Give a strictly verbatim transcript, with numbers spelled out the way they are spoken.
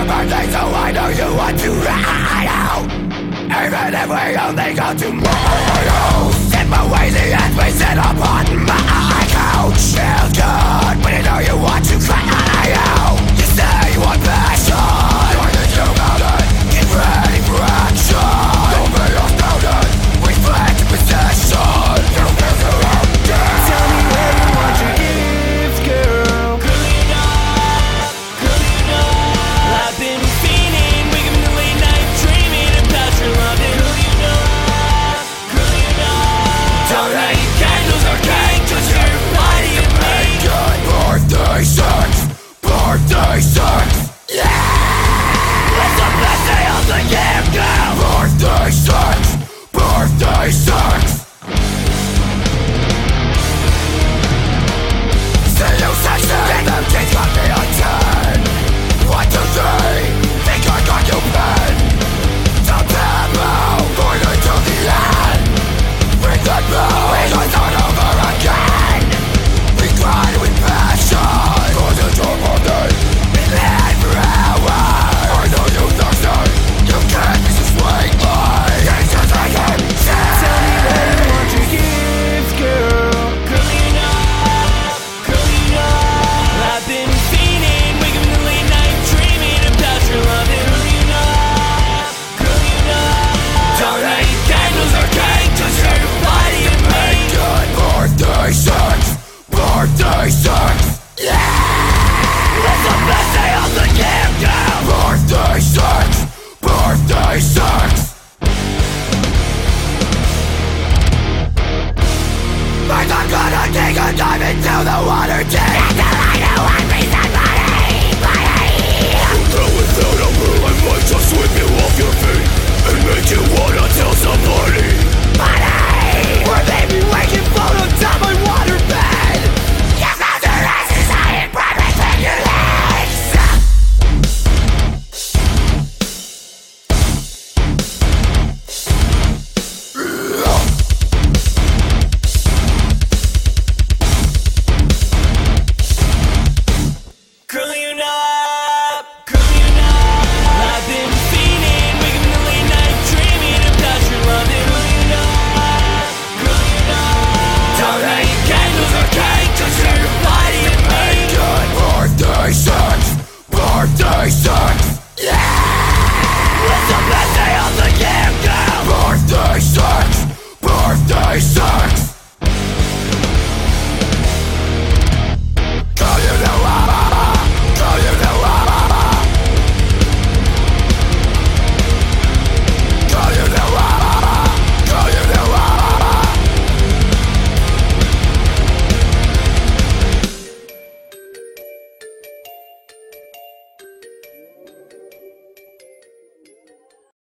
birthday, so I know you want to ride out. Even if we only go tomorrow, sip away the ends we sit upon my couch. Feels good when you know you want to cry out. You say you want passion, you're the two about it. Get ready for action. Don't be astounded, reflect your possession. You don't care to out there. Tell me where you want your gifts, girl. Cooling up, cooling up. I've been fiending, waking up in the late night, dreaming about your loving. Cooling up, cooling up. Don't need candles or cake, just your body and me. Good birthday sex, birthday sex. Yeah! It's the best day of the year, girl. Birthday sex, birthday sex. See you sexy, and them kids got me a ten. One, two, three, think I got you pen. Don't demo, going until the end. Ring that bell, we go start over again. We grind with passion, cause it's your birthday. We live for hours. I know you thirsty, you can't miss a sweet life. It's just like him, Tell me where you want your gifts, girl. Cooling up, cooling up. I've been fiending, waking up in the late night, dreaming about your loving. Cooling up, cooling up. Don't need candles or cake, just your body and me. good birthday sex, birthday sex. Yeah! It's the best day of the year, girl. Birthday sex, birthday sex. But I'm gonna take a dive into the water deep until I know one reason body, body. Though without a rule, I might just sweep you off your feet and make you wanna tell somebody. Body! Or maybe waking float on top my waterbed. You found your asses high in private between your legs. Cooling up, cooling up. I've been fiending, waking up in the late night, dreaming about your loving. Cooling up, cooling up. Don't need candles or cake, just your body and me. Good birthday sex, birthday sex. Yeah! It's the best day of the year, girl. Birthday sex, birthday sex.